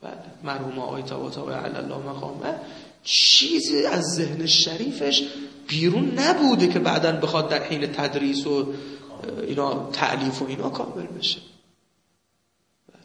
بله مرحوم آقای طباطبایی علی الله مقامه چیزی از ذهن شریفش بیرون نبوده که بعداً بخواد در حین تدریس و اینا تألیف و اینا کامل بشه. بله.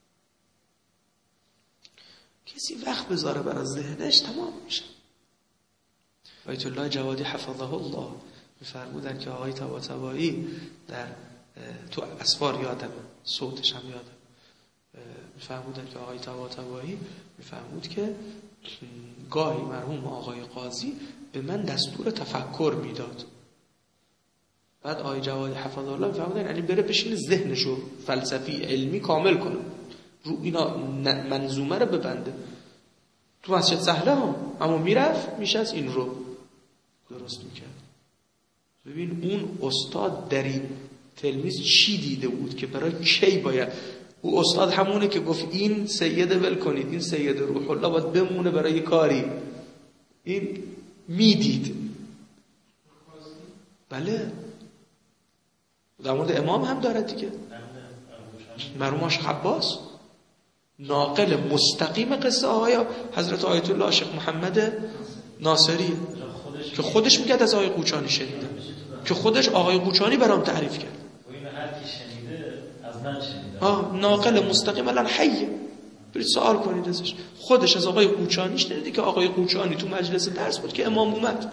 کسی وقت بذاره برای ذهنش تمام میشه. آیت الله جوادی حفظه الله میفرمودن که آقای طباطبایی در تو اسفار یادم صوتش هم یادم میفرمودن که آقای طباطبایی میفرمود که گاهی مرحوم آقای قاضی به من دستور تفکر میداد. بعد آقای جوادی حفظه الله میفرمودن یعنی بره بشین ذهنشو فلسفی علمی کامل کنه رو اینا منظومه رو ببنده. تو مسجد سهله هم اما میرفت میشه از این رو درست میکرد. ببین اون استاد در این تلمیذ چی دیده بود که برای کی باید او استاد همونه که گفت این سید ول کنید، این سید روح الله باید بمونه برای کاری. این میدید. بله در مورد امام هم داره دیگه. مرحوم شیخ عباس ناقل مستقیم قصه آقای حضرت آیت الله شیخ محمد ناصری که خودش میگه از آقای قوچانی شنیده، که خودش آقای قوچانی برام تعریف کرد. ناقل مستقیم الان حیه، برید سوال کنید ازش. خودش از آقای قوچانی شنیده که آقای قوچانی تو مجلس درس بود که امام اومد،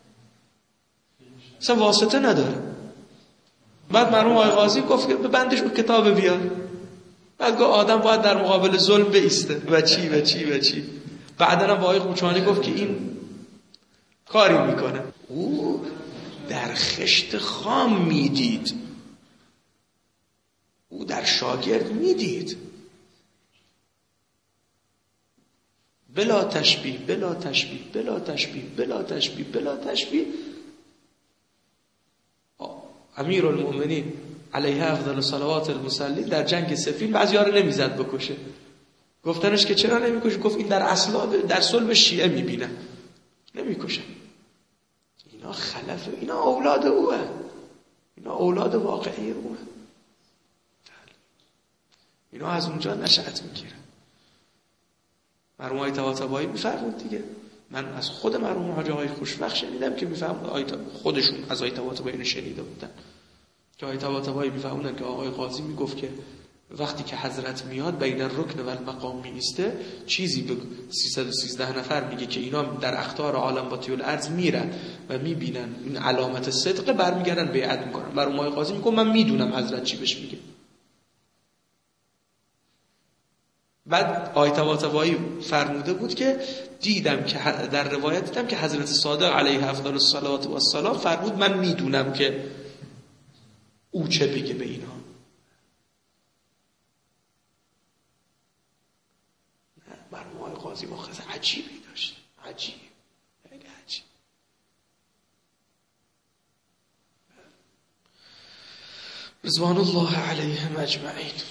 اصلا واسطه نداره. بعد مرحوم آقای قاضی گفت که به بندش اون کتاب بیار. بعد گفت آدم باید در مقابل ظلم بایسته و چی و چی و چی. بعدن هم با آقای قوچانی گفت که این کاری میکنه. او در خشت خام میدید، او در شاگرد میدید. بلا تشبیه بلا تشبیه بلا تشبیه بلا تشبیه بلا تشبیه. امیرالمومنین علیه افضل الصلوات المصلی در جنگ صفین بعضی‌ها رو نمیزد بکشه. گفتنش که چرا نمیکشه؟ گفت این در اصلاب در صلب شیعه میبینه، نمیکشه. اینا خلف، اینا اولاد اوه، اینا اولاد واقعی اوه. اینا از اونجا نشأت میگیرن. مرحوم آقای طباطبایی میفرمود دیگه. من از خود مرحوم حاج آقای خوشبخت شنیدم که میفرمود خودشون از آقای طباطبایی شنیده بودن که آقای طباطبایی میفرمودن که آقای قاضی میگفت که وقتی که حضرت میاد بین الرکن و المقام میسته چیزی به 313 نفر میگه که اینا در اخطار عالم باطی الارض میرن و میبینن این علامت صدق، برمیگردن بیعت میکنن. مرحوم آقای قاضی میگه من میدونم حضرت چی بهش میگه. بعد آقای طباطبایی فرموده بود که دیدم که در روایت دیدم که حضرت صادق علیه افضل الصلوات و السلام فرمود من میدونم که او چه بگه به اینا. مرحوم آقای قاضی ماخذ عجیبی داشت، عجیب، خیلی عجیب. رضوان الله علیهم اجمعین.